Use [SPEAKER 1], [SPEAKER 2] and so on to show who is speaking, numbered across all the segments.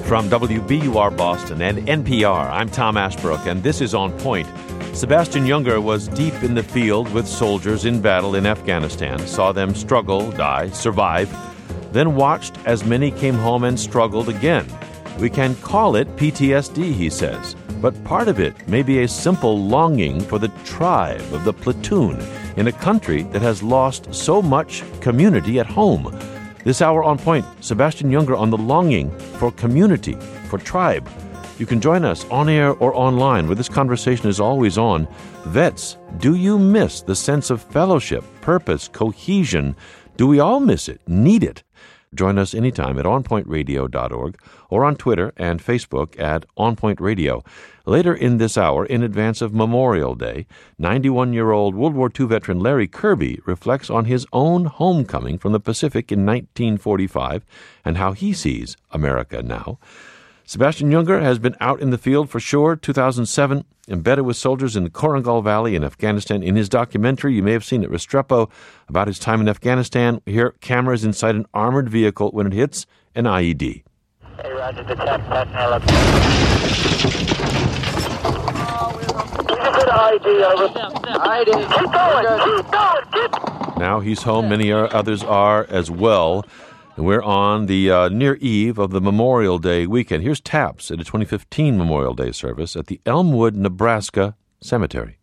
[SPEAKER 1] From WBUR Boston and NPR, I'm Tom Ashbrook, and this is On Point. Sebastian Junger was deep in the field with soldiers in battle in Afghanistan, saw them struggle, die, survive, then watched as many came home and struggled again. We can call it PTSD, he says, but part of it may be a simple longing for the tribe of the platoon in a country that has lost so much community at home. This hour on Point, Sebastian Junger on the longing for community, for tribe. You can join us on air or online, where this conversation is always on. Vets, do you miss the sense of fellowship, purpose, cohesion? Do we all miss it, need it? Join us anytime at onpointradio.org or on Twitter and Facebook at onpointradio. Later in this hour, in advance of Memorial Day, 91-year-old World War II veteran Larry Kirby reflects on his own homecoming from the Pacific in 1945 and how he sees America now. Sebastian Junger has been out in the field for sure. 2007, embedded with soldiers in the Korengal Valley in Afghanistan. In his documentary, you may have seen it, Restrepo, about his time in Afghanistan. Here, cameras inside an armored vehicle when it hits an IED.
[SPEAKER 2] Hey, Roger, detect personnel. Good ID, over. ID. Keep going.
[SPEAKER 1] Now he's home. Many others are as well. And we're on the near eve of the Memorial Day weekend. Here's taps at a 2015 Memorial Day service at the Elmwood, Nebraska Cemetery.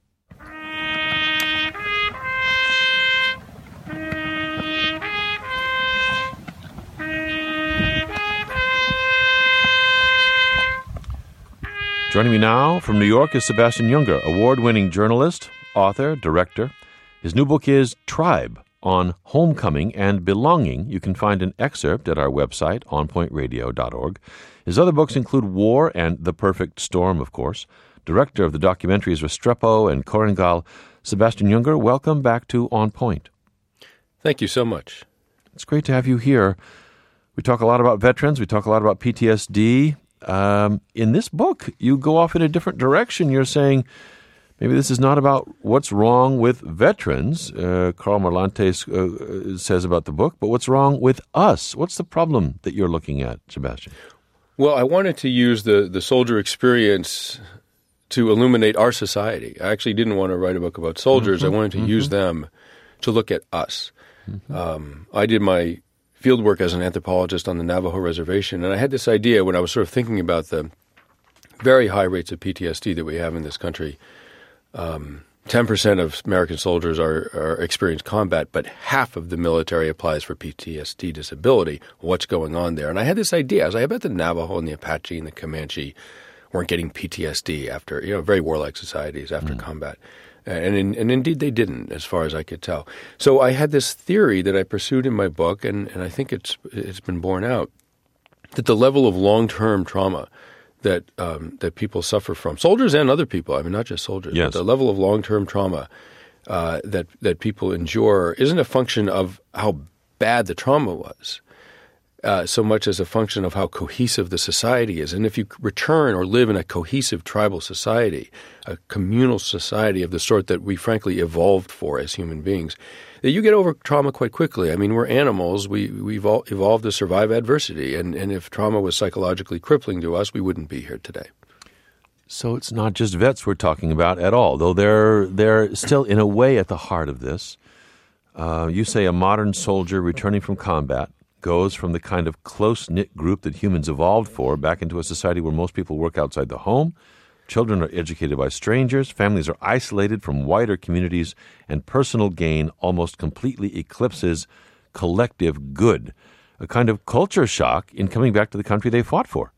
[SPEAKER 1] Joining me now from New York is Sebastian Junger, award-winning journalist, author, director. His new book is Tribe, on homecoming and belonging. You can find an excerpt at our website, onpointradio.org. His other books include War and The Perfect Storm, of course. Director of the documentaries Restrepo and Korengal, Sebastian Junger, welcome back to On Point.
[SPEAKER 3] Thank you so much.
[SPEAKER 1] It's great to have you here. We talk a lot about veterans. We talk a lot about PTSD. In this book, you go off in a different direction. You're saying maybe this is not about what's wrong with veterans, Carl Merlantes says about the book, but what's wrong with us? What's the problem that you're looking at, Sebastian?
[SPEAKER 3] Well, I wanted to use the soldier experience to illuminate our society. I actually didn't want to write a book about soldiers. I wanted to use them to look at us. I did my field work as an anthropologist on the Navajo reservation, and I had this idea when I was sort of thinking about the very high rates of PTSD that we have in this country. 10% of American soldiers are experience combat, but half of the military applies for PTSD disability. What's going on there? And I had this idea. I was like, I bet the Navajo and the Apache and the Comanche weren't getting PTSD after, very warlike societies after combat. And indeed they didn't, as far as I could tell. So I had this theory that I pursued in my book, and I think it's been borne out, that the level of long-term trauma that people suffer from, soldiers and other people, I mean, not just soldiers,
[SPEAKER 1] yes,
[SPEAKER 3] but the level of long-term trauma that people endure isn't a function of how bad the trauma was, so much as a function of how cohesive the society is. And if you return or live in a cohesive tribal society, a communal society of the sort that we frankly evolved for as human beings, that you get over trauma quite quickly. I mean, we're animals. We've evolved to survive adversity. And if trauma was psychologically crippling to us, we wouldn't be here today.
[SPEAKER 1] So it's not just vets we're talking about at all, though they're still in a way at the heart of this. You say a modern soldier returning from combat goes from the kind of close-knit group that humans evolved for back into a society where most people work outside the home, children are educated by strangers, families are isolated from wider communities, and personal gain almost completely eclipses collective good. A kind of culture shock in coming back to the country they fought for.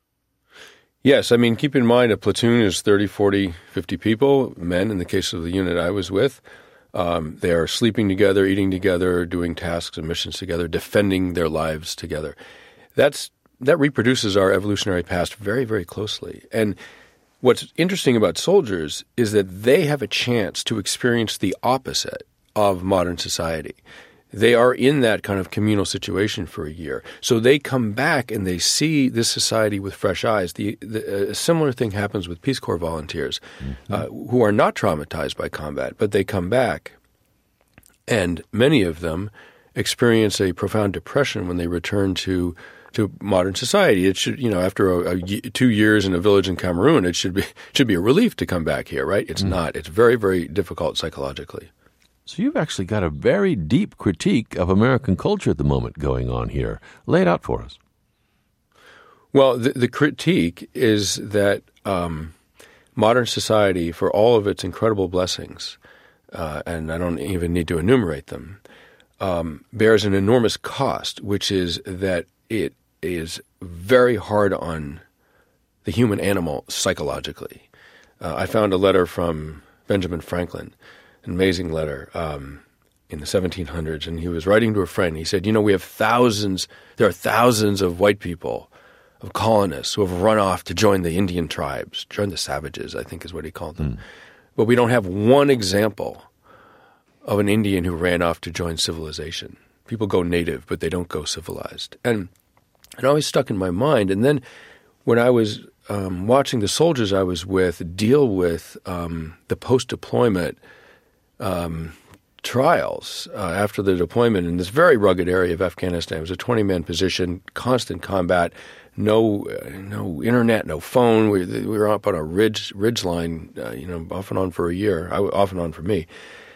[SPEAKER 3] Yes, I mean, keep in mind a platoon is 30, 40, 50 people, men in the case of the unit I was with. They are sleeping together, eating together, doing tasks and missions together, defending their lives together. That reproduces our evolutionary past very, very closely. And what's interesting about soldiers is that they have a chance to experience the opposite of modern society. They are in that kind of communal situation for a year. So they come back and they see this society with fresh eyes. A similar thing happens with Peace Corps volunteers who are not traumatized by combat, but they come back. And many of them experience a profound depression when they return to modern society. It should, after 2 years in a village in Cameroon, it should be a relief to come back here, right? It's not. It's very, very difficult psychologically.
[SPEAKER 1] So you've actually got a very deep critique of American culture at the moment going on here. Lay it out for us.
[SPEAKER 3] Well, the critique is that modern society, for all of its incredible blessings, and I don't even need to enumerate them, bears an enormous cost, which is that it is very hard on the human animal psychologically. I found a letter from Benjamin Franklin, an amazing letter in the 1700s, and he was writing to a friend. He said, there are thousands of white people, of colonists who have run off to join the Indian tribes, join the savages, I think is what he called them. But we don't have one example of an Indian who ran off to join civilization. People go native, but they don't go civilized. And it always stuck in my mind. And then when I was watching the soldiers I was with deal with the post-deployment trials after the deployment in this very rugged area of Afghanistan, it was a 20-man position, constant combat, no internet, no phone. We were up on a ridge line, off and on for a year, off and on for me.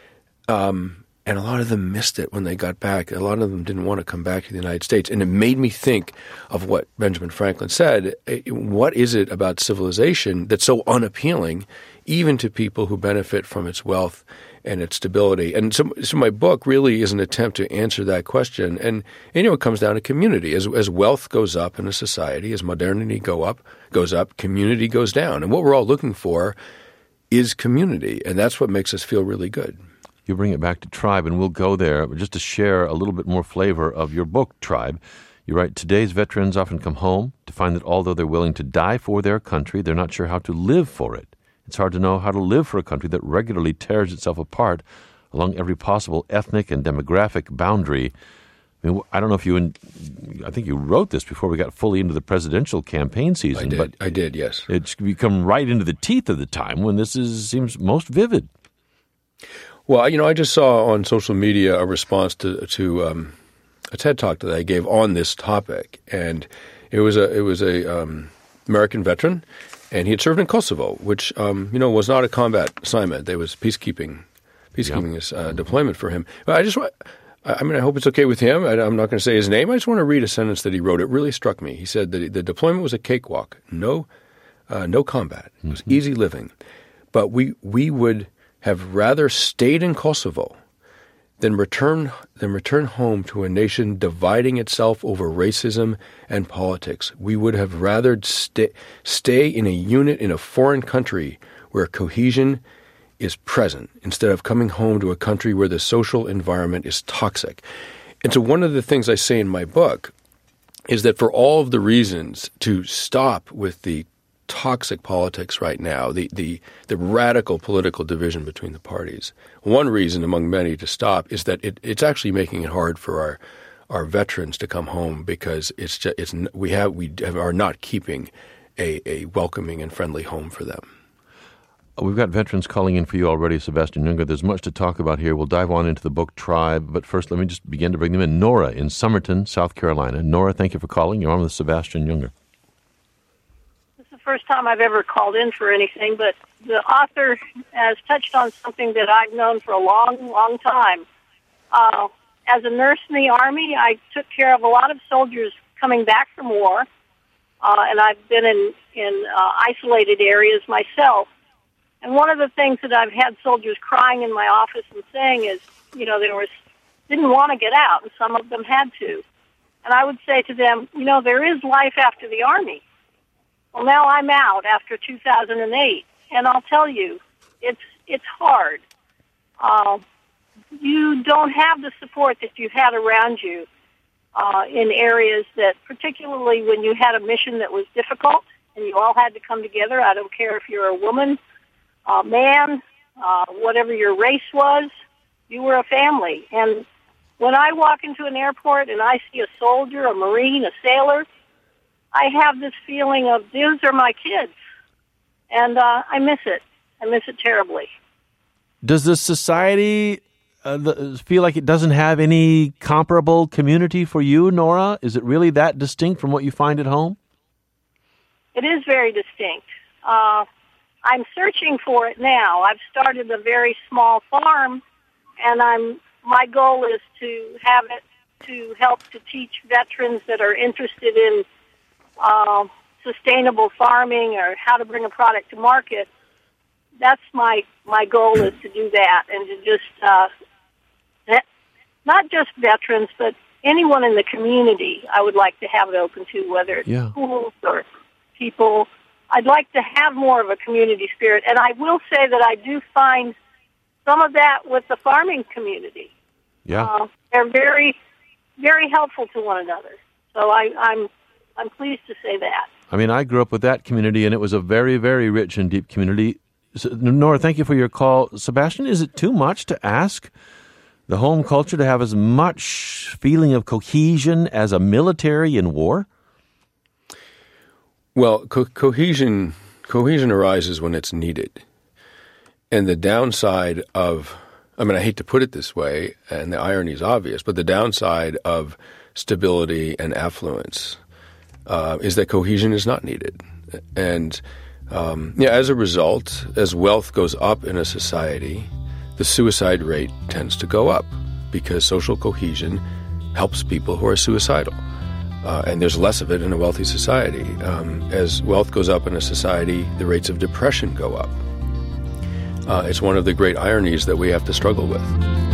[SPEAKER 3] And a lot of them missed it when they got back. A lot of them didn't want to come back to the United States. And it made me think of what Benjamin Franklin said. What is it about civilization that's so unappealing, even to people who benefit from its wealth and its stability? And so my book really is an attempt to answer that question. And it comes down to community. As wealth goes up in a society, as modernity goes up, community goes down. And what we're all looking for is community. And that's what makes us feel really good.
[SPEAKER 1] You bring it back to Tribe, and we'll go there just to share a little bit more flavor of your book, Tribe. You write, today's veterans often come home to find that although they're willing to die for their country, they're not sure how to live for it. It's hard to know how to live for a country that regularly tears itself apart along every possible ethnic and demographic boundary. I mean, I don't know if I think you wrote this before we got fully into the presidential campaign season.
[SPEAKER 3] I did, yes.
[SPEAKER 1] It's become right into the teeth of the time when this seems most vivid.
[SPEAKER 3] Well, I just saw on social media a response to a TED Talk that I gave on this topic, and it was a American veteran, and he had served in Kosovo, which was not a combat assignment. There was peacekeeping deployment for him. But I hope it's okay with him. I'm not going to say his name. I just want to read a sentence that he wrote. It really struck me. He said that the deployment was a cakewalk, no combat. It was easy living, but we would have rather stayed in Kosovo than return home to a nation dividing itself over racism and politics. We would have rather stay in a unit in a foreign country where cohesion is present instead of coming home to a country where the social environment is toxic. And so one of the things I say in my book is that for all of the reasons to stop with the toxic politics right now, the radical political division between the parties. One reason among many to stop is that it's actually making it hard for our veterans to come home because we are not keeping a welcoming and friendly home for them.
[SPEAKER 1] We've got veterans calling in for you already, Sebastian Junger. There's much to talk about here. We'll dive on into the book Tribe, but first let me just begin to bring them in. Nora in Somerton, South Carolina. Nora, thank you for calling. You're on with Sebastian Junger.
[SPEAKER 4] First time I've ever called in for anything, but the author has touched on something that I've known for a long, long time. As a nurse in the Army, I took care of a lot of soldiers coming back from war, and I've been in isolated areas myself. And one of the things that I've had soldiers crying in my office and saying is, they didn't want to get out, and some of them had to. And I would say to them, there is life after the Army. Well, now I'm out after 2008, and I'll tell you, it's hard. You don't have the support that you had around you in areas that, particularly when you had a mission that was difficult and you all had to come together. I don't care if you're a woman, a man, whatever your race was, you were a family. And when I walk into an airport and I see a soldier, a Marine, a sailor, I have this feeling of, these are my kids. And I miss it. I miss it terribly.
[SPEAKER 1] Does the society feel like it doesn't have any comparable community for you, Nora? Is it really that distinct from what you find at home?
[SPEAKER 4] It is very distinct. I'm searching for it now. I've started a very small farm, and my goal is to have it to help to teach veterans that are interested in sustainable farming or how to bring a product to market. That's my goal, is to do that, and to just not just veterans, but anyone in the community. I would like to have it open to, whether it's schools or people. I'd like to have more of a community spirit, and I will say that I do find some of that with the farming community.
[SPEAKER 1] Yeah,
[SPEAKER 4] they're very, very helpful to one another. So I'm pleased to say that.
[SPEAKER 1] I mean, I grew up with that community, and it was a very, very rich and deep community. So, Nora, thank you for your call. Sebastian, is it too much to ask the home culture to have as much feeling of cohesion as a military in war?
[SPEAKER 3] Well, cohesion arises when it's needed. And the downside of, I mean, I hate to put it this way, and the irony is obvious, but the downside of stability and affluence is that cohesion is not needed. And as a result, as wealth goes up in a society, the suicide rate tends to go up because social cohesion helps people who are suicidal. And there's less of it in a wealthy society. As wealth goes up in a society, the rates of depression go up. It's one of the great ironies that we have to struggle with.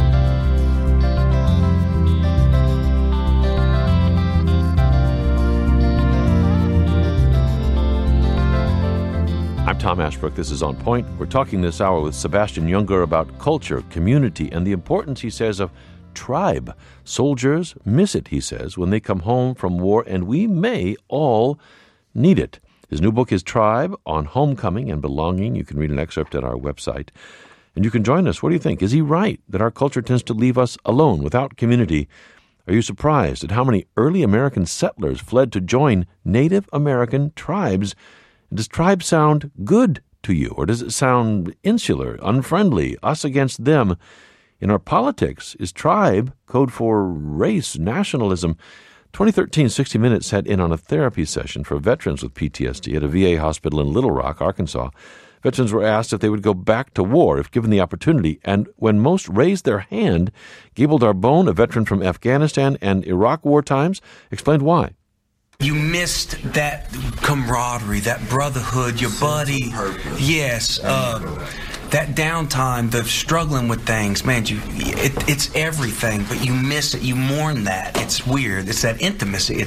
[SPEAKER 1] I'm Tom Ashbrook. This is On Point. We're talking this hour with Sebastian Junger about culture, community, and the importance, he says, of tribe. Soldiers miss it, he says, when they come home from war, and we may all need it. His new book is Tribe, on Homecoming and Belonging. You can read an excerpt at our website. And you can join us. What do you think? Is he right that our culture tends to leave us alone, without community? Are you surprised at how many early American settlers fled to join Native American tribes? Does tribe sound good to you, or does it sound insular, unfriendly, us against them? In our politics, is tribe code for race, nationalism? 2013, 60 Minutes had in on a therapy session for veterans with PTSD at a VA hospital in Little Rock, Arkansas. Veterans were asked if they would go back to war if given the opportunity, and when most raised their hand, Gable Darbone, a veteran from Afghanistan and Iraq war times, explained why.
[SPEAKER 5] You missed that camaraderie, that brotherhood, your buddy. Yes, that downtime, the struggling with things, man, it's everything, but you miss it, you mourn that. It's weird. It's that intimacy.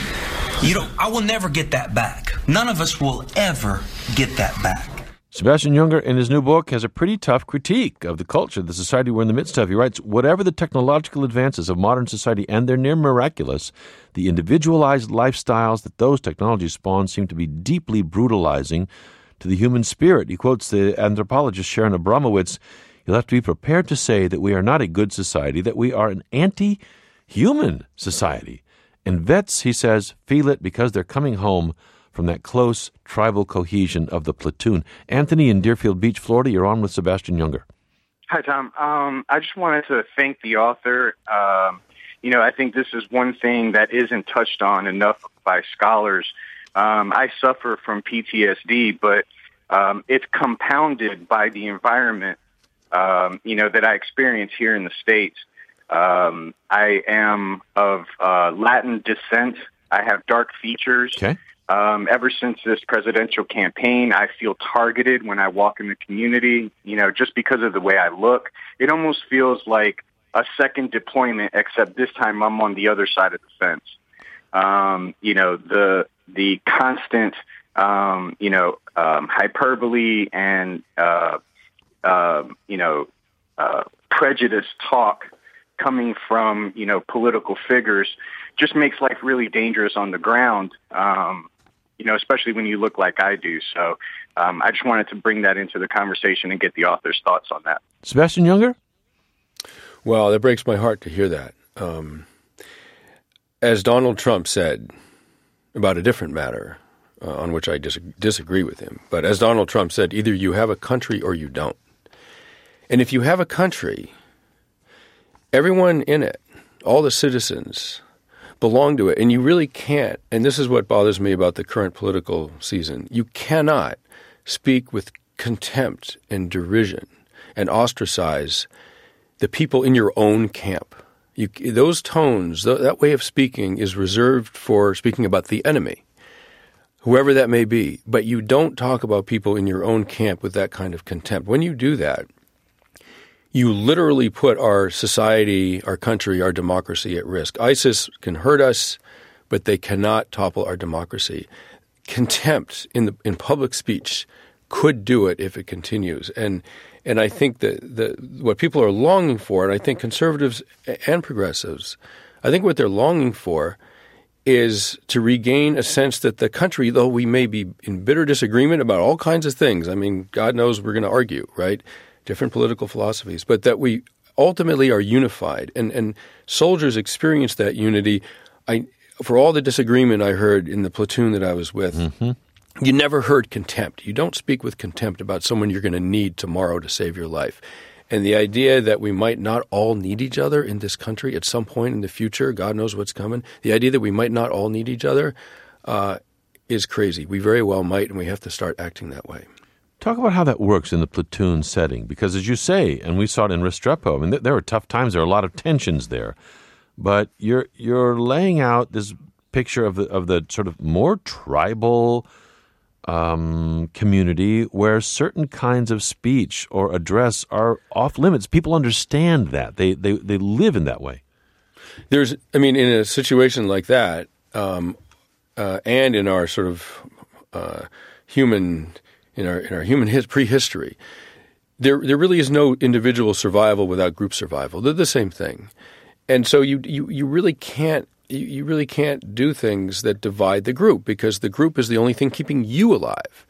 [SPEAKER 5] I will never get that back. None of us will ever get that back.
[SPEAKER 1] Sebastian Junger, in his new book, has a pretty tough critique of the culture, the society we're in the midst of. He writes, whatever the technological advances of modern society, and they're near miraculous, the individualized lifestyles that those technologies spawn seem to be deeply brutalizing to the human spirit. He quotes the anthropologist Sharon Abramowitz, you'll have to be prepared to say that we are not a good society, that we are an anti-human society. And vets, he says, feel it because they're coming home from that close tribal cohesion of the platoon. Anthony in Deerfield Beach, Florida, you're on with Sebastian Junger.
[SPEAKER 6] Hi, Tom. I just wanted to thank the author. I think this is one thing that isn't touched on enough by scholars. I suffer from PTSD, but it's compounded by the environment, that I experience here in the States. I am of Latin descent. I have dark features.
[SPEAKER 1] Okay.
[SPEAKER 6] Ever since this presidential campaign, I feel targeted when I walk in the community, just because of the way I look. It almost feels like a second deployment, except this time I'm on the other side of the fence. The constant, hyperbole and, prejudice talk coming from, political figures just makes life really dangerous on the ground, especially when you look like I do. So I just wanted to bring that into the conversation and get the author's thoughts on that.
[SPEAKER 1] Sebastian Junger?
[SPEAKER 3] Well, that breaks my heart to hear that. As Donald Trump said about a different matter, on which I disagree with him, but as Donald Trump said, either you have a country or you don't. And if you have a country, everyone in it, all the citizens, belong to it. And you really can't, and this is what bothers me about the current political season, you cannot speak with contempt and derision and ostracize the people in your own camp. Those tones, that way of speaking is reserved for speaking about the enemy, whoever that may be. But you don't talk about people in your own camp with that kind of contempt. When you do that, you literally put our society, our country, our democracy at risk. ISIS can hurt us, but they cannot topple our democracy. Contempt in public speech could do it if it continues. And I think that what people are longing for, and I think conservatives and progressives, I think what they're longing for is to regain a sense that the country, though we may be in bitter disagreement about all kinds of things, I mean, God knows we're going to argue, right? Different political philosophies, but that we ultimately are unified. And soldiers experience that unity. For all the disagreement I heard in the platoon that I was with, you never heard contempt. You don't speak with contempt about someone you're going to need tomorrow to save your life. And the idea that we might not all need each other in this country at some point in the future, God knows what's coming, the idea that we might not all need each other is crazy. We very well might, and we have to start acting that way.
[SPEAKER 1] Talk about how that works in the platoon setting, because as you say, and we saw it in Restrepo, I mean, there were tough times, there are a lot of tensions there, but you're laying out this picture of the sort of more tribal community where certain kinds of speech or address are off limits. People understand that. They live in that way.
[SPEAKER 3] In a situation like that, and in our sort of human prehistory, there really is no individual survival without group survival. They're the same thing, and so you really can't. You really can't do things that divide the group because the group is the only thing keeping you alive.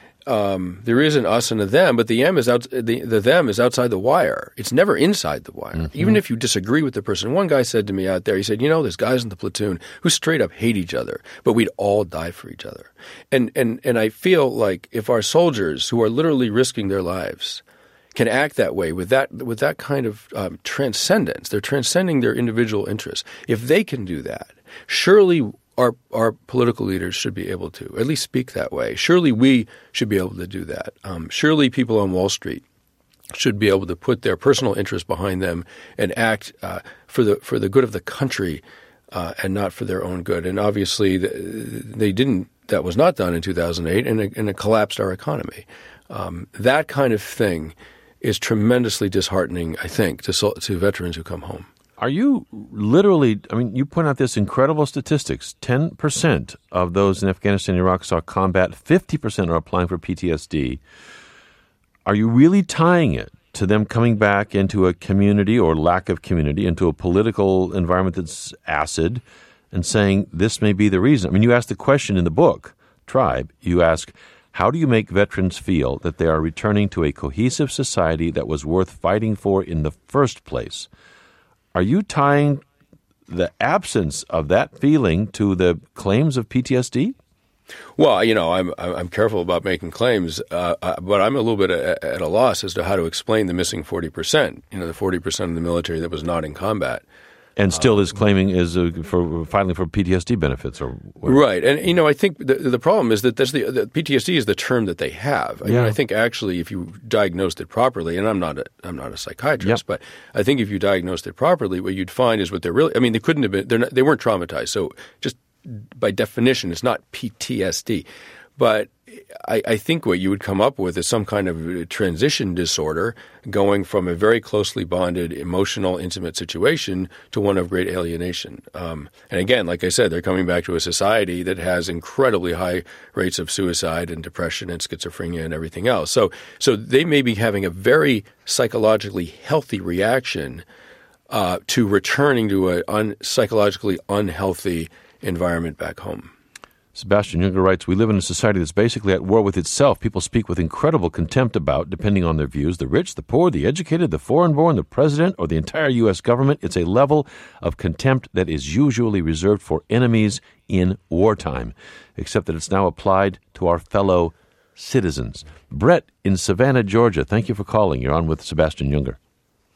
[SPEAKER 3] There is an us and a them, but the them is outside the wire. It's never inside the wire. Even if you disagree with the person. One guy said to me out there, he said, there's guys in the platoon who straight up hate each other, but we'd all die for each other. And I feel like if our soldiers who are literally risking their lives can act that way with that kind of transcendence. They're transcending their individual interests. If they can do that, surely our political leaders should be able to at least speak that way. Surely we should be able to do that. Surely people on Wall Street should be able to put their personal interests behind them and act for the good of the country and not for their own good. And obviously they didn't. That was not done in 2008, and it collapsed our economy. That kind of thing is tremendously disheartening, I think, to veterans who come home.
[SPEAKER 1] Are you literally, you point out this incredible statistics, 10% of those in Afghanistan and Iraq saw combat, 50% are applying for PTSD. Are you really tying it to them coming back into a community or lack of community, into a political environment that's acid, and saying this may be the reason? You ask the question in the book, Tribe, you ask, how do you make veterans feel that they are returning to a cohesive society that was worth fighting for in the first place? Are you tying the absence of that feeling to the claims of PTSD?
[SPEAKER 3] Well, I'm careful about making claims, but I'm a little bit at a loss as to how to explain the missing 40%. The 40% of the military that was not in combat.
[SPEAKER 1] And still is claiming for filing for PTSD benefits or whatever.
[SPEAKER 3] Right. And, I think the problem is that the PTSD is the term that they have. I think actually if you diagnosed it properly, and I'm not a psychiatrist, but I think if you diagnosed it properly, what you'd find is what they're really – they couldn't have been – they weren't traumatized. So just by definition, it's not PTSD. But I think what you would come up with is some kind of transition disorder going from a very closely bonded, emotional, intimate situation to one of great alienation. And again, like I said, they're coming back to a society that has incredibly high rates of suicide and depression and schizophrenia and everything else. So they may be having a very psychologically healthy reaction to returning to a psychologically unhealthy environment back home.
[SPEAKER 1] Sebastian Junger writes, we live in a society that's basically at war with itself. People speak with incredible contempt about, depending on their views, the rich, the poor, the educated, the foreign-born, the president, or the entire U.S. government. It's a level of contempt that is usually reserved for enemies in wartime, except that it's now applied to our fellow citizens. Brett in Savannah, Georgia, thank you for calling. You're on with Sebastian Junger.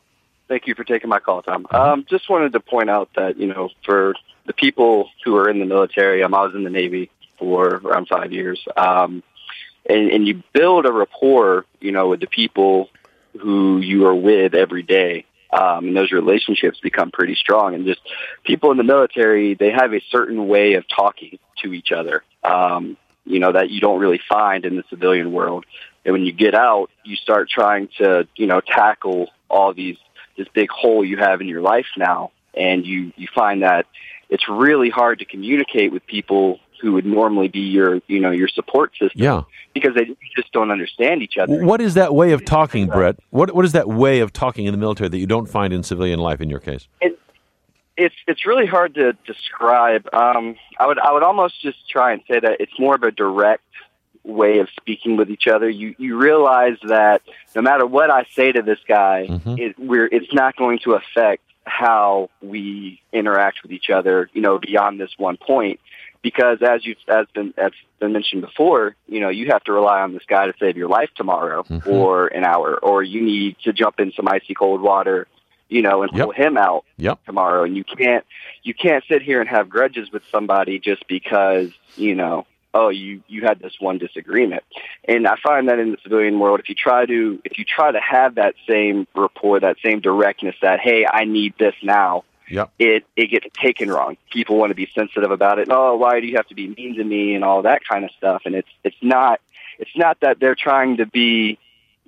[SPEAKER 7] Thank you for taking my call, Tom. Just wanted to point out that, for the people who are in the military, I was in the Navy for around 5 years, and you build a rapport, with the people who you are with every day. And those relationships become pretty strong. And just people in the military, they have a certain way of talking to each other, that you don't really find in the civilian world. And when you get out, you start trying to, tackle all this big hole you have in your life now. And you find that it's really hard to communicate with people who would normally be your support system.
[SPEAKER 1] Yeah.
[SPEAKER 7] Because they just don't understand each other.
[SPEAKER 1] What is that way of talking, Brett? What is that way of talking in the military that you don't find in civilian life in your case?
[SPEAKER 7] It's really hard to describe. I would almost just try and say that it's more of a direct way of speaking with each other. You realize that no matter what I say to this guy, it's not going to affect how we interact with each other, beyond this one point. Because as been mentioned before, you have to rely on this guy to save your life tomorrow or an hour, or you need to jump in some icy cold water, and pull him out tomorrow. And you can't sit here and have grudges with somebody just because, you had this one disagreement. And I find that in the civilian world, if you try to have that same rapport, that same directness, that, hey, I need this now, it gets taken wrong. People want to be sensitive about it. Oh, why do you have to be mean to me and all that kind of stuff? And it's not that they're trying to be,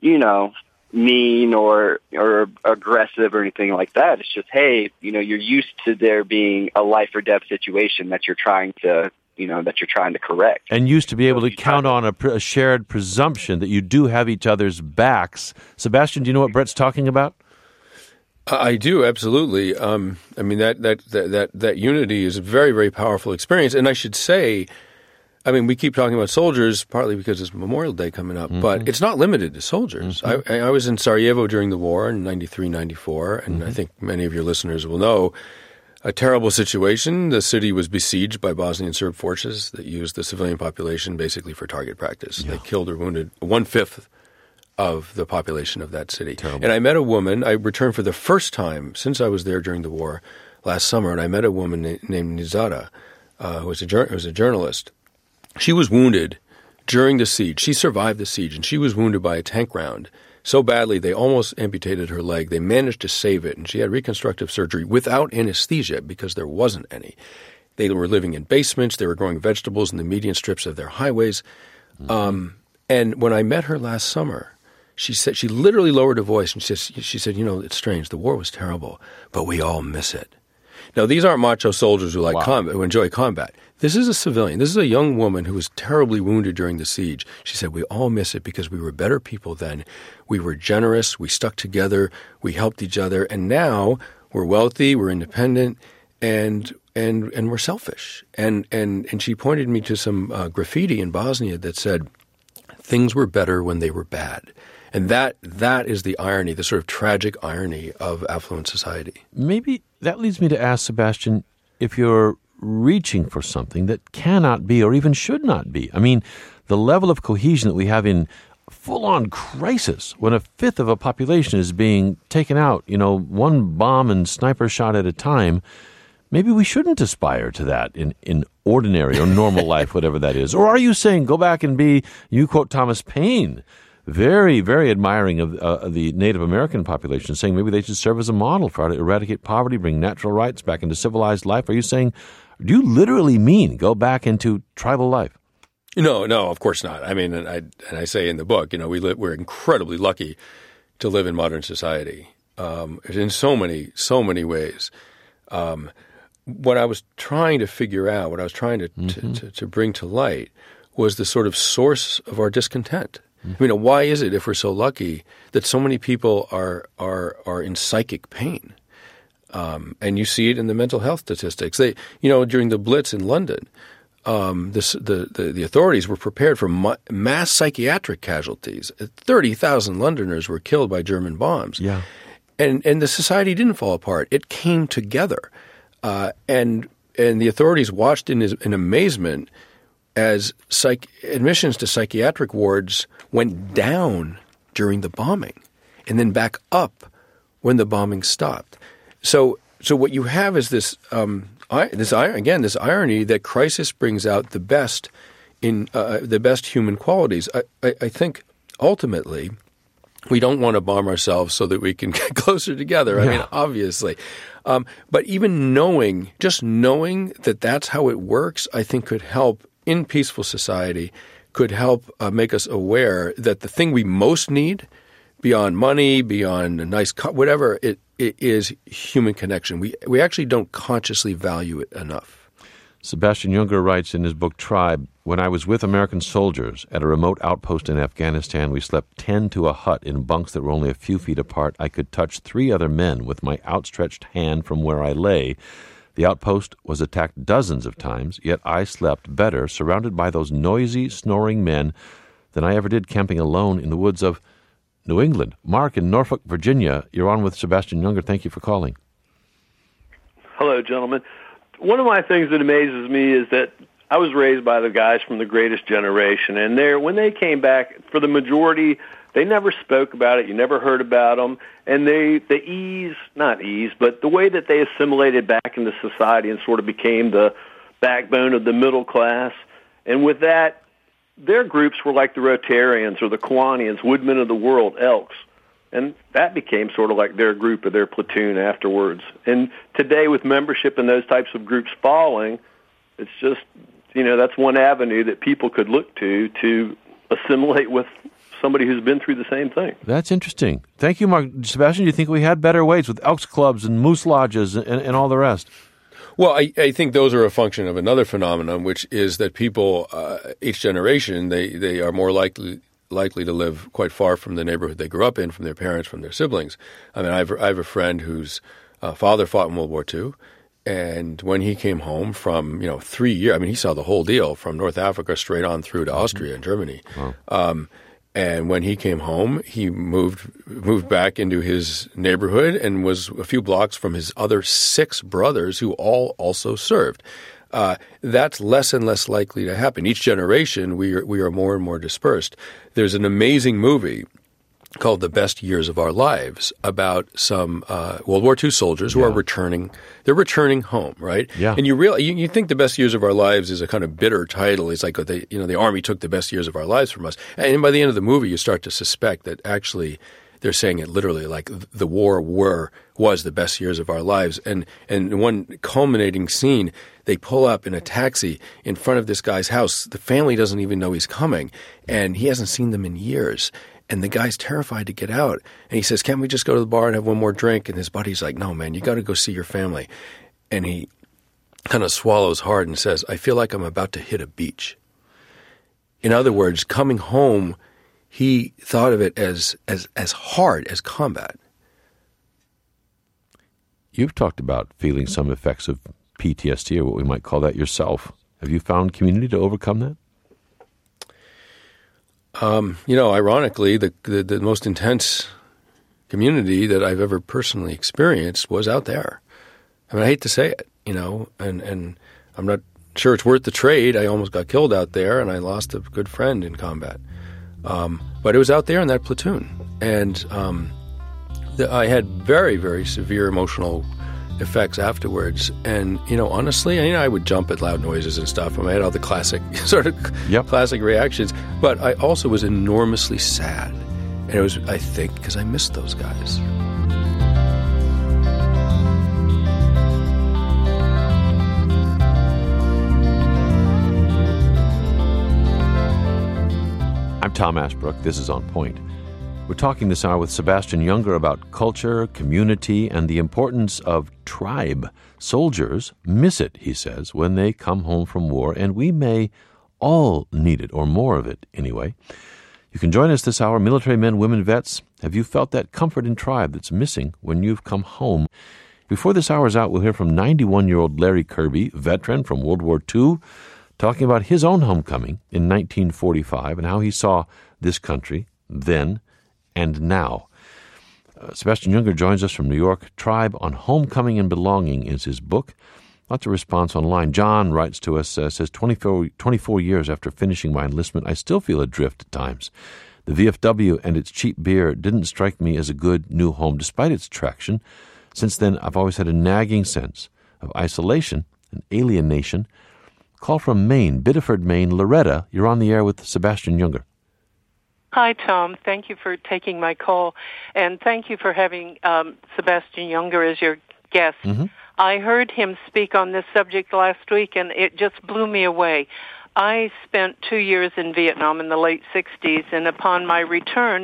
[SPEAKER 7] mean or aggressive or anything like that. It's just, hey, you're used to there being a life or death situation that you're trying to correct.
[SPEAKER 1] And used to be able to count on a shared presumption that you do have each other's backs. Sebastian, do you know what Brett's talking about?
[SPEAKER 3] I do, absolutely. That unity is a very, very powerful experience. And I should say, we keep talking about soldiers, partly because it's Memorial Day coming up, but it's not limited to soldiers. I was in Sarajevo during the war in 93, 94, and I think many of your listeners will know a terrible situation. The city was besieged by Bosnian Serb forces that used the civilian population basically for target practice. Yeah. They killed or wounded 1/5 of the population of that city. Terrible. And I met a woman. I returned for the first time since I was there during the war last summer, and I met a woman named Nizara, who was a journalist. She was wounded during the siege. She survived the siege, and she was wounded by a tank round so badly they almost amputated her leg. They managed to save it, and she had reconstructive surgery without anesthesia because there wasn't any. They were living in basements. They were growing vegetables in the median strips of their highways. And when I met her last summer, she said, she literally lowered her voice and she said, it's strange. The war was terrible, but we all miss it. Now, these aren't macho soldiers who combat, who enjoy combat. This is a civilian. This is a young woman who was terribly wounded during the siege. She said, we all miss it because we were better people then. We were generous. We stuck together. We helped each other. And now we're wealthy. We're independent. And we're selfish. And she pointed me to some graffiti in Bosnia that said, things were better when they were bad. And that is the irony, the sort of tragic irony of affluent society.
[SPEAKER 1] Maybe that leads me to ask, Sebastian, if you're reaching for something that cannot be or even should not be. I mean, the level of cohesion that we have in full-on crisis when 1/5 of a population is being taken out, one bomb and sniper shot at a time, maybe we shouldn't aspire to that in ordinary or normal life, whatever that is. Or are you saying go back and be, you quote Thomas Paine, very, very admiring of the Native American population, saying maybe they should serve as a model for how to eradicate poverty, bring natural rights back into civilized life. Are you saying, do you literally mean go back into tribal life?
[SPEAKER 3] No, of course not. I mean, and I say in the book, we're incredibly lucky to live in modern society in so many ways. What I was trying to figure out, what I was trying to bring to light, was the sort of source of our discontent. Why is it, if we're so lucky, that so many people are in psychic pain? And you see it in the mental health statistics. During the Blitz in London, the authorities were prepared for mass psychiatric casualties. 30,000 Londoners were killed by German bombs. Yeah. And the society didn't fall apart. It came together. And the authorities watched in amazement as admissions to psychiatric wards went down during the bombing and then back up when the bombing stopped. So what you have is this irony that crisis brings out the best in the best human qualities. I think ultimately we don't want to bomb ourselves so that we can get closer together. I mean, obviously. But even knowing that that's how it works, I think could help in peaceful society, could help make us aware that the thing we most need, beyond money, beyond a nice whatever, it is human connection. We actually don't consciously value it enough.
[SPEAKER 1] Sebastian Junger writes in his book Tribe, "When I was with American soldiers at a remote outpost in Afghanistan, we slept 10 to a hut in bunks that were only a few feet apart. I could touch 3 other men with my outstretched hand from where I lay. The outpost was attacked dozens of times, yet I slept better surrounded by those noisy, snoring men than I ever did camping alone in the woods of New England." Mark in Norfolk, Virginia, you're on with Sebastian Junger. Thank you for calling.
[SPEAKER 8] Hello, gentlemen. One of my things that amazes me is that I was raised by the guys from the Greatest Generation, and when they came back, for the majority, they never spoke about it. You never heard about them, and the way that they assimilated back into society and sort of became the backbone of the middle class, and with that, their groups were like the Rotarians or the Kiwanians, Woodmen of the World, Elks. And that became sort of like their group or their platoon afterwards. And today, with membership in those types of groups falling, it's just, that's one avenue that people could look to assimilate with somebody who's been through the same thing.
[SPEAKER 1] That's interesting. Thank you, Mark. Sebastian, do you think we had better ways with Elks Clubs and Moose Lodges and all the rest?
[SPEAKER 3] Well, I think those are a function of another phenomenon, which is that people, each generation, they are more likely to live quite far from the neighborhood they grew up in, from their parents, from their siblings. I mean, I have a friend whose father fought in World War II, and when he came home from 3 years, I mean, he saw the whole deal from North Africa straight on through to Austria and Germany. Wow. And when he came home, he moved back into his neighborhood and was a few blocks from his other 6 brothers who all also served. That's less and less likely to happen. Each generation, we are more and more dispersed. There's an amazing movie called The Best Years of Our Lives about some World War II soldiers who are returning. They're returning home, right? Yeah. And you think The Best Years of Our Lives is a kind of bitter title. It's like the Army took the best years of our lives from us. And by the end of the movie, you start to suspect that actually they're saying it literally, like the war was the best years of our lives. And one culminating scene, they pull up in a taxi in front of this guy's house. The family doesn't even know he's coming, and he hasn't seen them in years. And the guy's terrified to get out. And he says, "Can't we just go to the bar and have one more drink?" And his buddy's like, "No, man, you got to go see your family." And he kind of swallows hard and says, "I feel like I'm about to hit a beach." In other words, coming home, he thought of it as hard as combat.
[SPEAKER 1] You've talked about feeling some effects of PTSD, or what we might call that, yourself. Have you found community to overcome that?
[SPEAKER 3] Ironically, the most intense community that I've ever personally experienced was out there. I mean, I hate to say it, and I'm not sure it's worth the trade. I almost got killed out there, and I lost a good friend in combat. But it was out there in that platoon, and I had very, very severe emotional effects afterwards. And, honestly, I would jump at loud noises and stuff. I had all the classic classic reactions. But I also was enormously sad. And it was, I think, because I missed those guys.
[SPEAKER 1] I'm Tom Ashbrook. This is On Point. We're talking this hour with Sebastian Junger about culture, community, and the importance of tribe. Soldiers miss it, he says, when they come home from war, and we may all need it, or more of it anyway. You can join us this hour, military men, women, vets. Have you felt that comfort in tribe that's missing when you've come home? Before this hour's out, we'll hear from 91-year-old Larry Kirby, veteran from World War II, talking about his own homecoming in 1945 and how he saw this country then and now. Sebastian Junger joins us from New York. Tribe on Homecoming and Belonging is his book. Lots of response online. John writes to us, says, 24 years after finishing my enlistment, I still feel adrift at times. The VFW and its cheap beer didn't strike me as a good new home, despite its attraction. Since then, I've always had a nagging sense of isolation and alienation. Call from Maine, Biddeford, Maine. Loretta, you're on the air with Sebastian Junger.
[SPEAKER 9] Hi, Tom. Thank you for taking my call, and thank you for having Sebastian Junger as your guest. Mm-hmm. I heard him speak on this subject last week, and it just blew me away. I spent 2 years in Vietnam in the late 60s, and upon my return,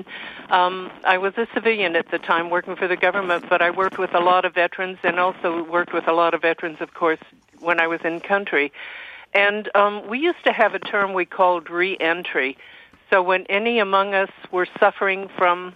[SPEAKER 9] I was a civilian at the time working for the government, but I worked with a lot of veterans and also worked with a lot of veterans, of course, when I was in country. And we used to have a term we called re-entry. So when any among us were suffering from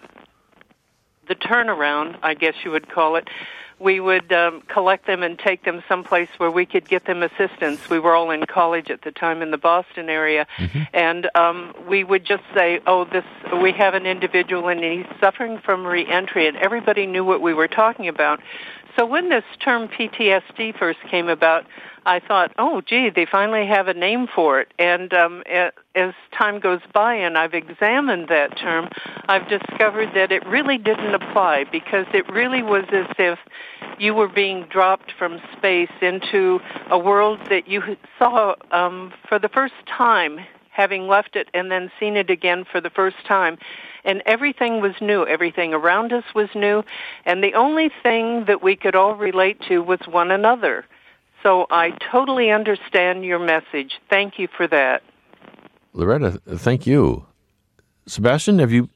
[SPEAKER 9] the turnaround, I guess you would call it, we would collect them and take them someplace where we could get them assistance. We were all in college at the time in the Boston area, mm-hmm. and we would just say, we have an individual and he's suffering from re-entry, and everybody knew what we were talking about. So when this term PTSD first came about, I thought, they finally have a name for it. And as time goes by and I've examined that term, I've discovered that it really didn't apply, because it really was as if you were being dropped from space into a world that you saw for the first time, having left it and then seen it again for the first time. And everything was new. Everything around us was new. And the only thing that we could all relate to was one another. So I totally understand your message. Thank you for that.
[SPEAKER 1] Loretta, thank you. Sebastian,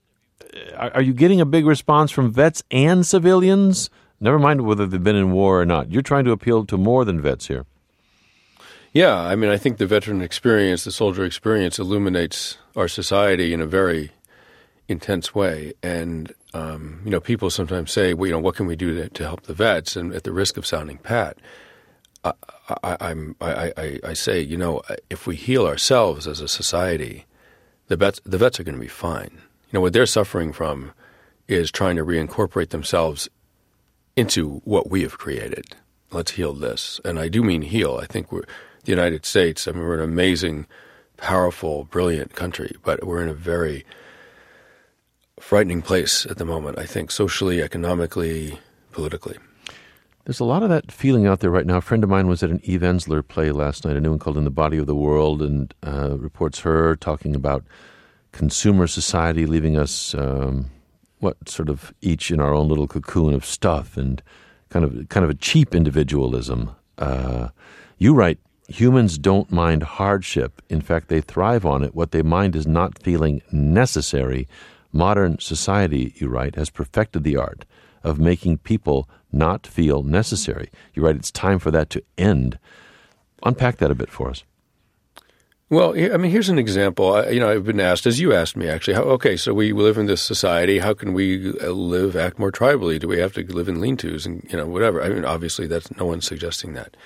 [SPEAKER 1] are you getting a big response from vets and civilians? Never mind whether they've been in war or not. You're trying to appeal to more than vets here.
[SPEAKER 3] Yeah, I mean, I think the veteran experience, the soldier experience, illuminates our society in a very intense way. And, people sometimes say, what can we do to help the vets? And at the risk of sounding pat, I say, if we heal ourselves as a society, the vets are going to be fine. What they're suffering from is trying to reincorporate themselves into what we have created. Let's heal this. And I do mean heal. I think the United States, we're an amazing, powerful, brilliant country, but we're in a very frightening place at the moment, I think, socially, economically, politically.
[SPEAKER 1] There's a lot of that feeling out there right now. A friend of mine was at an Eve Ensler play last night, a new one called In the Body of the World, and reports her talking about consumer society leaving us, sort of each in our own little cocoon of stuff, and kind of a cheap individualism. You write, humans don't mind hardship. In fact, they thrive on it. What they mind is not feeling necessary. Modern society, you write, has perfected the art of making people not feel necessary. You write, it's time for that to end. Unpack that a bit for us.
[SPEAKER 3] Well, here's an example. I've been asked, as you asked me, actually, so we live in this society. How can we act more tribally? Do we have to live in lean-tos and, whatever? Obviously, no one's suggesting that.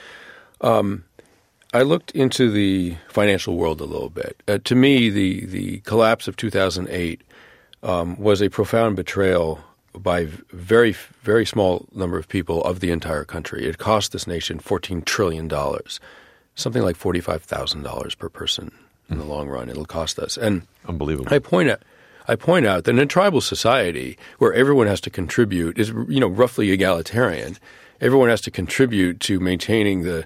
[SPEAKER 3] I looked into the financial world a little bit. To me, the collapse of 2008 was a profound betrayal by very, very small number of people of the entire country. It cost this nation $14 trillion, something like $45,000 per person in the long run. It'll cost us. And
[SPEAKER 1] unbelievable.
[SPEAKER 3] I point out that in a tribal society where everyone has to contribute, is roughly egalitarian. Everyone has to contribute to maintaining the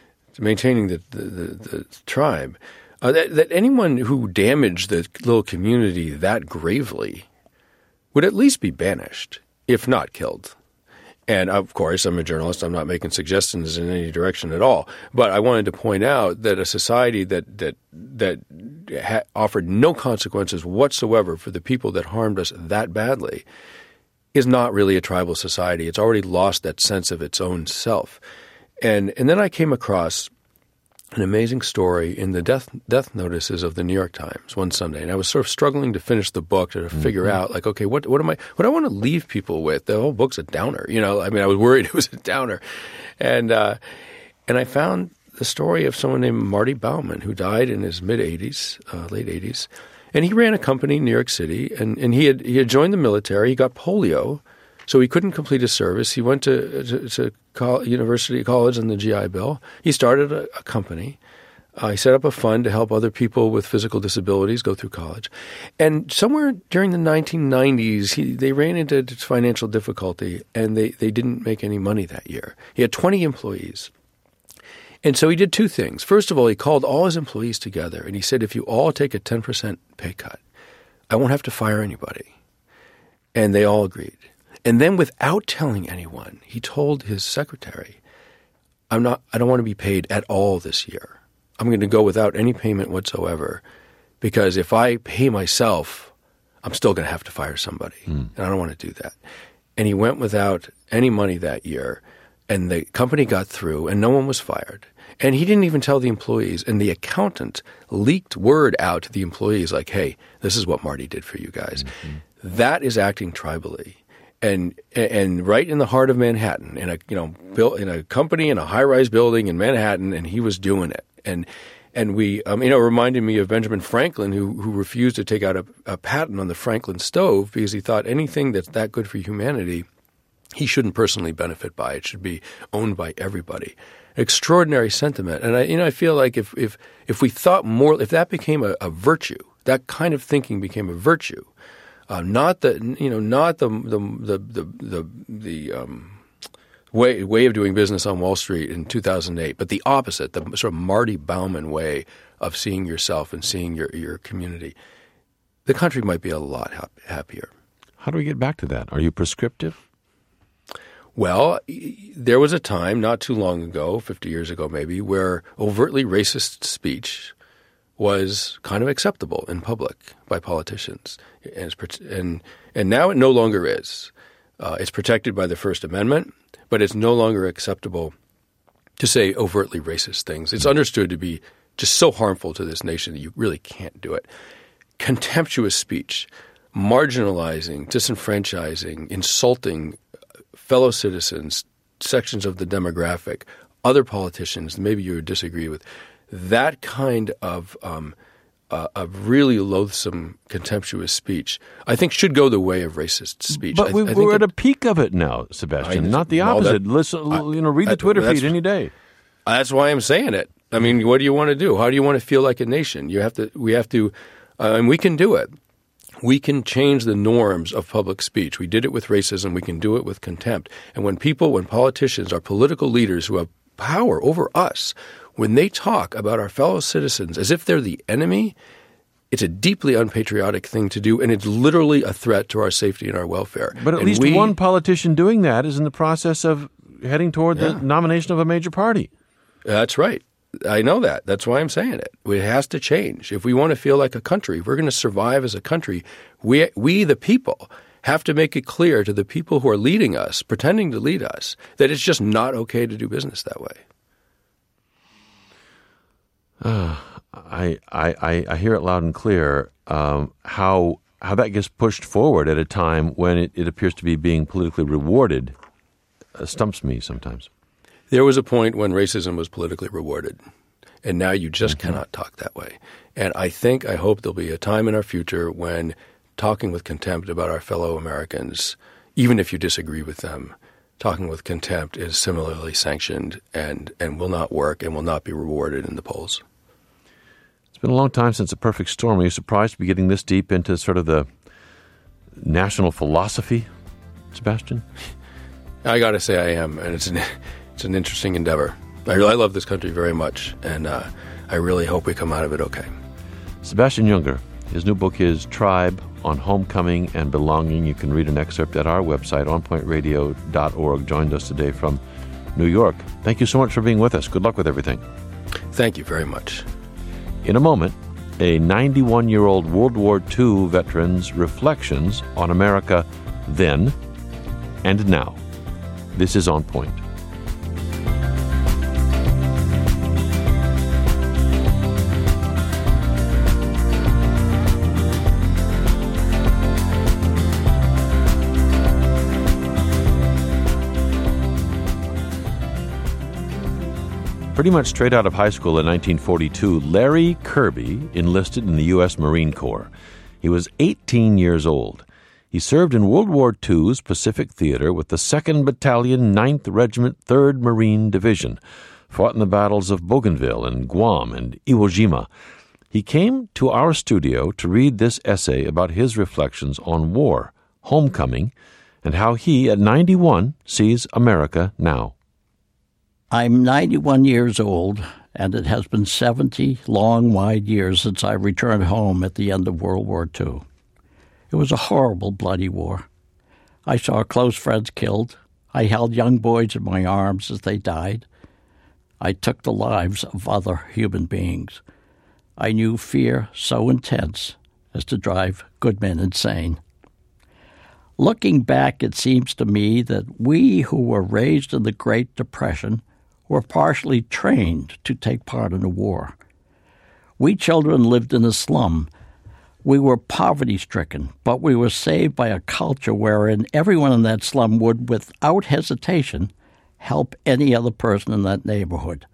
[SPEAKER 3] tribe. That anyone who damaged the little community that gravely would at least be banished, if not killed. And, of course, I'm a journalist. I'm not making suggestions in any direction at all. But I wanted to point out that a society that offered no consequences whatsoever for the people that harmed us that badly is not really a tribal society. It's already lost that sense of its own self. And then I came across an amazing story in the death notices of the New York Times one Sunday, and I was sort of struggling to finish the book to figure out, what I want to leave people with. The whole book's a downer, I was worried it was a downer, and I found the story of someone named Marty Bauman, who died in his mid-80s, late 80s, and he ran a company in New York City, and he had joined the military. He got polio, so he couldn't complete his service. He went to college on the GI Bill. He started a company. He set up a fund to help other people with physical disabilities go through college. And somewhere during the 1990s, they ran into financial difficulty, and they didn't make any money that year. He had 20 employees. And so he did two things. First of all, he called all his employees together, and he said, if you all take a 10% pay cut, I won't have to fire anybody. And they all agreed. And then without telling anyone, he told his secretary, I don't want to be paid at all this year. I'm going to go without any payment whatsoever, because if I pay myself, I'm still going to have to fire somebody. And I don't want to do that. And he went without any money that year, and the company got through, and no one was fired. And he didn't even tell the employees, and the accountant leaked word out to the employees like, hey, this is what Marty did for you guys. Mm-hmm. That is acting tribally. And right in the heart of Manhattan, in a company in a high-rise building in Manhattan, and he was doing it. And we, it reminded me of Benjamin Franklin, who refused to take out a patent on the Franklin stove because he thought anything that's that good for humanity, he shouldn't personally benefit by. It should be owned by everybody. Extraordinary sentiment. And I feel like if we thought more, if that became a virtue, that kind of thinking became a virtue, not the way of doing business on Wall Street in 2008, but the opposite, the sort of Marty Bauman way of seeing yourself and seeing your community, the country might be a lot happier.
[SPEAKER 1] How do we get back to that? Are you prescriptive?
[SPEAKER 3] Well, there was a time not too long ago, 50 years ago maybe, where overtly racist speech was kind of acceptable in public by politicians. And now it no longer is. It's protected by the First Amendment, but it's no longer acceptable to say overtly racist things. It's understood to be just so harmful to this nation that you really can't do it. Contemptuous speech, marginalizing, disenfranchising, insulting fellow citizens, sections of the demographic, other politicians maybe you would disagree with, that kind of really loathsome, contemptuous speech, I think should go the way of racist speech.
[SPEAKER 1] But we're at a peak of it now, Sebastian, not the opposite. Read the Twitter feed any day.
[SPEAKER 3] That's why I'm saying it. I mean, what do you want to do? How do you want to feel like a nation? We have to, and we can do it. We can change the norms of public speech. We did it with racism. We can do it with contempt. And when politicians, our political leaders who have power over us, when they talk about our fellow citizens as if they're the enemy, it's a deeply unpatriotic thing to do, and it's literally a threat to our safety and our welfare.
[SPEAKER 1] But at least one politician doing that is in the process of heading toward the nomination of a major party.
[SPEAKER 3] That's right. I know that. That's why I'm saying it. It has to change. If we want to feel like a country, if we're going to survive as a country, we the people, have to make it clear to the people who are leading us, pretending to lead us, that it's just not okay to do business that way.
[SPEAKER 1] I hear it loud and clear. How that gets pushed forward at a time when it appears to be being politically rewarded stumps me sometimes.
[SPEAKER 3] There was a point when racism was politically rewarded, and now you just cannot talk that way. And I hope there'll be a time in our future when talking with contempt about our fellow Americans, even if you disagree with them, talking with contempt is similarly sanctioned and will not work and will not be rewarded in the polls.
[SPEAKER 1] It's been a long time since A Perfect Storm. Are you surprised to be getting this deep into sort of the national philosophy, Sebastian?
[SPEAKER 3] I got to say I am, and it's an interesting endeavor. I love this country very much, and I really hope we come out of it okay.
[SPEAKER 1] Sebastian Junger, his new book is Tribe on Homecoming and Belonging. You can read an excerpt at our website, onpointradio.org. Joined us today from New York. Thank you so much for being with us. Good luck with everything.
[SPEAKER 3] Thank you very much.
[SPEAKER 1] In a moment, a 91-year-old World War II veteran's reflections on America then and now. This is On Point. Pretty much straight out of high school in 1942, Larry Kirby enlisted in the U.S. Marine Corps. He was 18 years old. He served in World War II's Pacific Theater with the 2nd Battalion, 9th Regiment, 3rd Marine Division. fought in the battles of Bougainville and Guam and Iwo Jima. He came to our studio to read this essay about his reflections on war, homecoming, and how he, at 91, sees America now.
[SPEAKER 10] I'm 91 years old, and it has been 70 long, wide years since I returned home at the end of World War II. It was a horrible, bloody war. I saw close friends killed. I held young boys in my arms as they died. I took the lives of other human beings. I knew fear so intense as to drive good men insane. Looking back, it seems to me that we who were raised in the Great Depression were partially trained to take part in a war. We children lived in a slum. We were poverty-stricken, but we were saved by a culture wherein everyone in that slum would, without hesitation, help any other person in that neighborhood.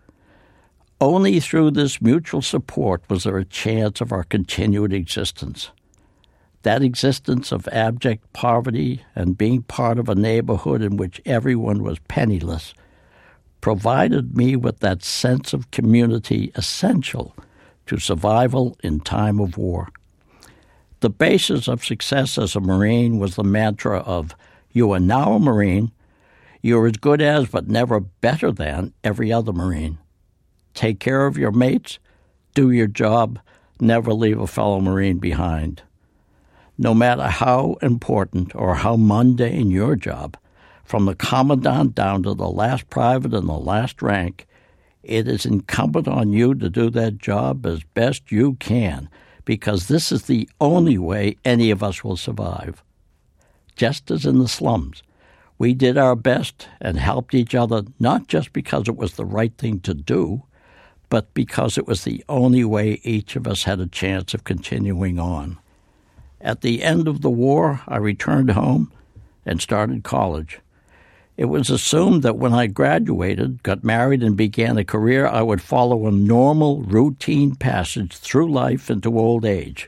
[SPEAKER 10] Only through this mutual support was there a chance of our continued existence. That existence of abject poverty and being part of a neighborhood in which everyone was penniless provided me with that sense of community essential to survival in time of war. The basis of success as a Marine was the mantra of, you are now a Marine, you're as good as but never better than every other Marine. Take care of your mates, do your job, never leave a fellow Marine behind. No matter how important or how mundane your job, from the commandant down to the last private in the last rank, it is incumbent on you to do that job as best you can, because this is the only way any of us will survive. Just as in the slums, we did our best and helped each other not just because it was the right thing to do, but because it was the only way each of us had a chance of continuing on. At the end of the war, I returned home and started college. It was assumed that when I graduated, got married, and began a career, I would follow a normal, routine passage through life into old age.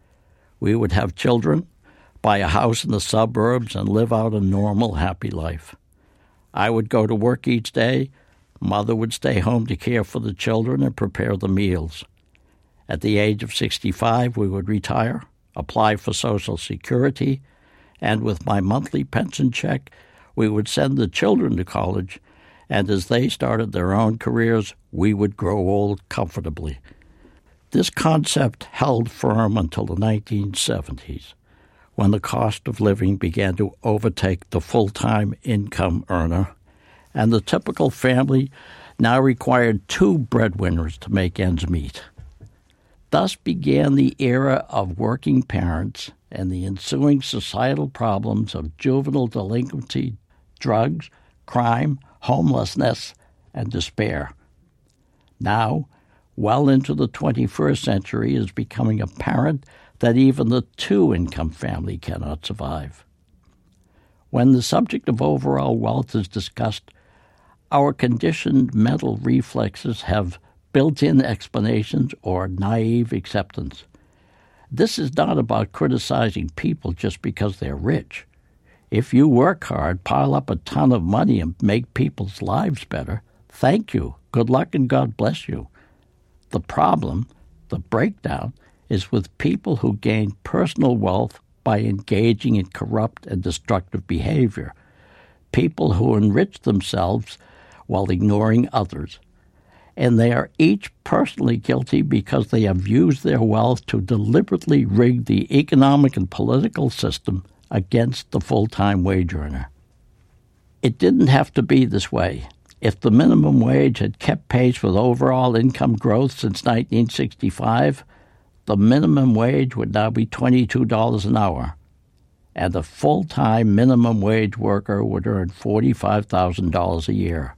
[SPEAKER 10] We would have children, buy a house in the suburbs, and live out a normal, happy life. I would go to work each day. Mother would stay home to care for the children and prepare the meals. At the age of 65, we would retire, apply for Social Security, and with my monthly pension check, we would send the children to college, and as they started their own careers, we would grow old comfortably. This concept held firm until the 1970s, when the cost of living began to overtake the full-time income earner, and the typical family now required 2 breadwinners to make ends meet. Thus began the era of working parents and the ensuing societal problems of juvenile delinquency, drugs, crime, homelessness, and despair. Now, well into the 21st century, it is becoming apparent that even the 2-income family cannot survive. When the subject of overall wealth is discussed, our conditioned mental reflexes have built-in explanations or naive acceptance. This is not about criticizing people just because they're rich. If you work hard, pile up a ton of money, and make people's lives better, thank you, good luck, and God bless you. The problem, the breakdown, is with people who gain personal wealth by engaging in corrupt and destructive behavior, people who enrich themselves while ignoring others. And they are each personally guilty because they have used their wealth to deliberately rig the economic and political system against the full-time wage earner. It didn't have to be this way. If the minimum wage had kept pace with overall income growth since 1965, the minimum wage would now be $22 an hour, and a full-time minimum wage worker would earn $45,000 a year.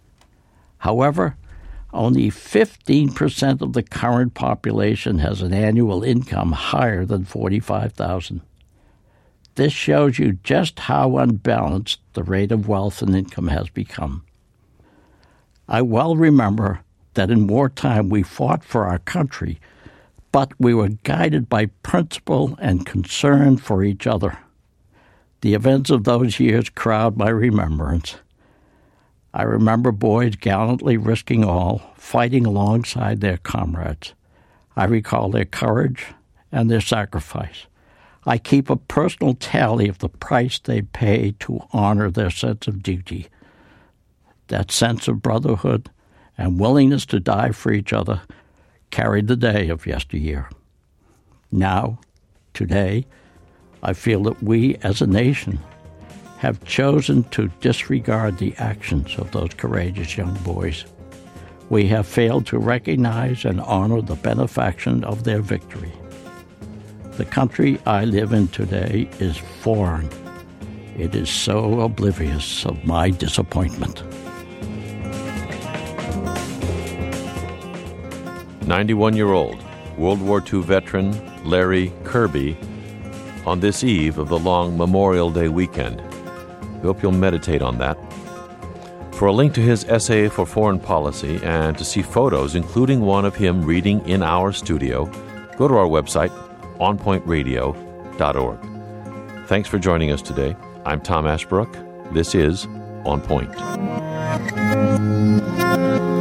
[SPEAKER 10] However, only 15% of the current population has an annual income higher than $45,000. This shows you just how unbalanced the rate of wealth and income has become. I well remember that in wartime we fought for our country, but we were guided by principle and concern for each other. The events of those years crowd my remembrance. I remember boys gallantly risking all, fighting alongside their comrades. I recall their courage and their sacrifice. I keep a personal tally of the price they paid to honor their sense of duty. That sense of brotherhood and willingness to die for each other carried the day of yesteryear. Now, today, I feel that we as a nation have chosen to disregard the actions of those courageous young boys. We have failed to recognize and honor the benefaction of their victory. The country I live in today is foreign. It is so oblivious of my disappointment.
[SPEAKER 1] 91-year-old World War II veteran Larry Kirby on this eve of the long Memorial Day weekend. We hope you'll meditate on that. For a link to his essay for foreign policy and to see photos, including one of him reading in our studio, go to our website, onpointradio.org. Thanks for joining us today. I'm Tom Ashbrook. This is On Point.